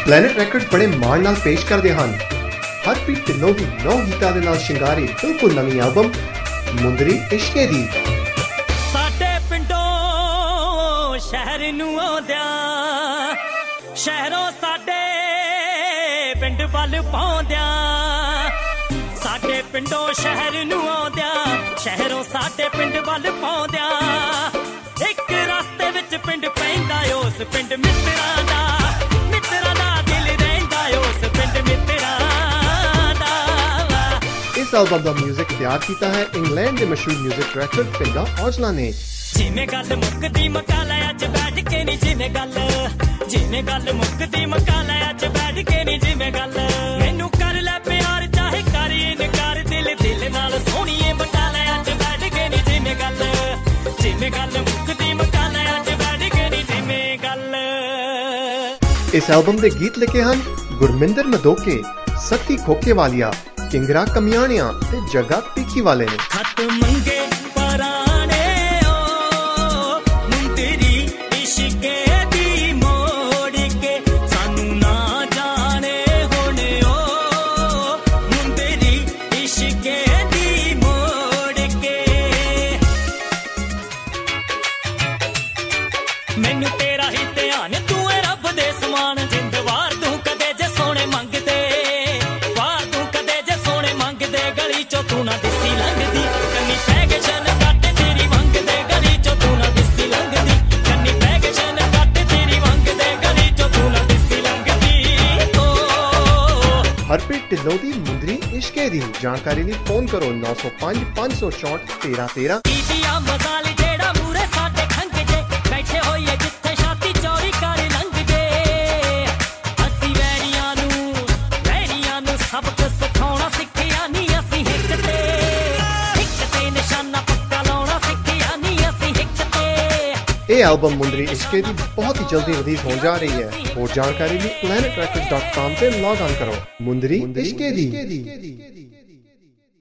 Planet records ਬੜੇ ਮਾਣ ਨਾਲ ਪੇਸ਼ ਕਰਦੇ ਹਨ ਹਰਪ੍ਰੀਤ ਢਿੱਲੋਂ ਦੀ 9 ਗੀਤਾਂ ਦੇ ਨਾਲ ਸ਼ਿੰਗਾਰੀ ਬਿਲਕੁਲ ਨਵੀਂ ਐਲਬਮ ਮੁੰਦਰੀ ਇਸ਼ਕੇ ਦੀ। ਸਾਡੇ ਪਿੰਡੋਂ ਸ਼ਹਿਰ ਨੂੰ ਆਉਂਦਿਆਂ ਸ਼ਹਿਰੋਂ ਸਾਡੇ ਪਿੰਡ ਵੱਲ ਪਾਉਂਦਿਆਂ ਸਾਡੇ ਪਿੰਡੋਂ ਸ਼ਹਿਰ ਨੂੰ ਆਉਂਦਿਆਂ ਸ਼ਹਿਰੋਂ ਸਾਡੇ ਪਿੰਡ ਵੱਲ ਪਾਉਂਦਿਆਂ ਇੱਕ ਰਸਤੇ ਵਿੱਚ ਪਿੰਡ ਪੈਂਦਾ ਉਸ ਪਿੰਡ ਮਿੱਤਰਾਂ ਦਾ ਦਿਲ ਰਹਿੰਦਾ ਉਸ ਪਿੰਡ ਮਿੱਤਰਾਂ ਦਾ। ਇਸ ਐਲਬਮ ਦਾ ਮਿਊਜ਼ਿਕ ਤਿਆਰ ਕੀਤਾ ਹੈ ਇੰਗਲੈਂਡ ਦੇ ਮਸ਼ਹੂਰ ਮਿਊਜ਼ਿਕ ਡਾਇਰੈਕਟਰ ਪਿੰਡਾ ਔਜਲਾ ਨੇ। ਜਿਵੇਂ ਗੱਲ ਮੁੱਕਦੀ ਮਕਾ ਲੈ ਅੱਜ ਬੈਠ ਕੇ ਨਹੀਂ ਜਿਵੇਂ ਗੱਲ ਮੁੱਕਦੀ ਮਕਾ ਲੈ ਅੱਜ ਬੈਠ ਕੇ ਨਹੀਂ ਜਿਵੇਂ ਗੱਲ ਮੈਨੂੰ ਕਰ ਲੈ ਪਿਆਰ ਚਾਹੇ ਕਰ ਇਨਕਾਰ ਦਿਲ ਨਾਲ ਸੋਹਣੀਏ ਮਕਾ ਲੈ ਅੱਜ ਬੈਠ ਕੇ ਨਹੀਂ ਜਿਵੇਂ ਗੱਲ ਮੁੱਕਦੀ ਮਕਾ ਲੈ ਅੱਜ ਬੈਠ ਕੇ ਨਹੀਂ ਜਿਵੇਂ ਗੱਲ। ਇਸ ਐਲਬਮ ਦੇ ਗੀਤ ਲਿਖੇ ਹਨ ਗੁਰਮਿੰਦਰ ਮਦੋਕੇ, ਸਤੀ ਖੋਕੇਵਾਲੀਆ, ਕਿੰਗਰਾ ਕਮਿਆਣਿਆਂ ਤੇ ਜੱਗਾ ਪੀਖੀ ਵਾਲੇ ਨੇ। ਖਤ ਮੰਗੇ ਪਰਾਣੇ ਓ ਮੁੰਦਰੀ ਇਸ਼ਕੇ ਦੀ ਮੋੜ ਕੇ ਸਾਨੂੰ ਨਾ ਜਾਣੇ ਹੁਣ ਓ ਮੁੰਦਰੀ ਇਸ਼ਕੇ ਦੀ ਮੋੜ ਕੇ ਮੈਨੂੰ ਤੇਰਾ ਹੀ ਧਿਆਨ ਤੂੰ ਏ ਰੱਬ ਦੇ ਸਮਾਨ ਜਿੰਦ ਵਾਰ ਤੂੰ ਕਦੇ ਜੇ ਸੋਹਣੇ ਮੰਗਦੇ ਵਾਰ ਤੂੰ ਕਦੇ ਜੇ ਸੋਹਣੇ ਮੰਗਦੇ ਗਲੀ ਚੋਂ ਤੂੰ ਨਾ ਦਿਸੀ ਲੰਘਦੀ ਕੰਨੀ ਪੈ ਕੇ ਸ਼ਨ ਕੱਟ ਤੇਰੀ ਮੰਗਦੇ ਗਲੀ ਚੋਂ ਤੂੰ ਨਾ ਦਿਸੀ ਲੰਘਦੀ ਕੰਨੀ ਪੈ ਕੇ ਸ਼ਨ ਕੱਟ ਤੇਰੀ ਮੰਗਦੇ ਗਲੀ ਚੋਂ ਤੂੰ ਨਾ ਦਿਸੀ ਲੰਘਦੀ ਓ। ਹਰਪ੍ਰੀਤ ਢਿੱਲੋਂ ਦੀ ਮੁੰਦਰੀ ਇਸ਼ਕੇ ਦੀ ਜਾਣਕਾਰੀ ਲਈ ਫੋਨ ਕਰੋ 905 564 1313। ਈਟੀਆ ਮਸਾਲ ਜਿਹੜਾ ਮੂਰੇ ਸਾਡੇ ਖੰਗ ਜੇ ਬੈਠੇ ਹੋਈਏ ਜਿੱਥੇ ਛਾਤੀ ਚੌੜੀ ਕਰ ਲੰਘਦੇ ਅਸੀਂ ਵੈਰੀਆਂ ਨੂੰ ਸਬਕ ਸਿਖਾਉਣਾ ਸਿੱਖਿਆ ਨਹੀਂ ਅਸੀਂ ਹਿੱਕ ਤੇ ਨਿਸ਼ਾਨਾ ਪੱਕਾ ਲਾਉਣਾ ਸਿੱਖਿਆ ਨਹੀਂ ਅਸੀਂ ਹਿੱਕ ਤੇ। ਇਹ ਐਲਬਮ ਮੁੰਦਰੀ ਇਸ਼ਕੇ ਦੀ ਬਹੁਤ ਹੀ ਜਲਦੀ ਰਿਲੀਜ਼ ਹੋਣ ਜਾ ਰਹੀ ਹੈ। ਹੋਰ ਜਾਣਕਾਰੀ ਲਈ planetrecords.com ਤੇ ਲੌਗ ਆਨ ਕਰੋ। ਮੁੰਦਰੀ ਇਸ਼ਕੇ ਦੀ।